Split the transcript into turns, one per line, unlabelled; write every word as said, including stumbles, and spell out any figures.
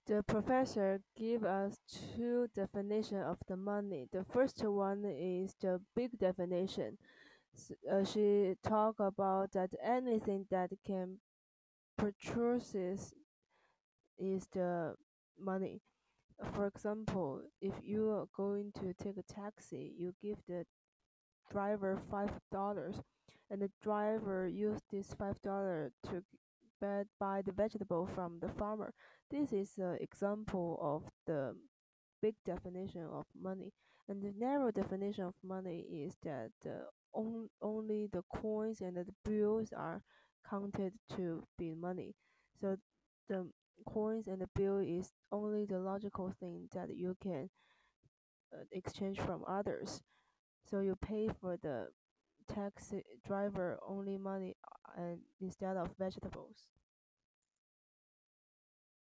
The professor gave us two definitions of the money. The first one is the big definition. S- uh, she talked about that anything that can purchases is the money. For example, if you are going to take a taxi, you give the driver five dollars, and the driver used this five dollars to buy, buy the vegetable from the farmer. This is an example of the big definition of money. And the narrow definition of money is that uh, on, only the coins and the bills are counted to be money. So the coins and the bill is only the logical thing that you can uh, exchange from others. So you pay for the taxi driver only money uh, and instead of vegetables.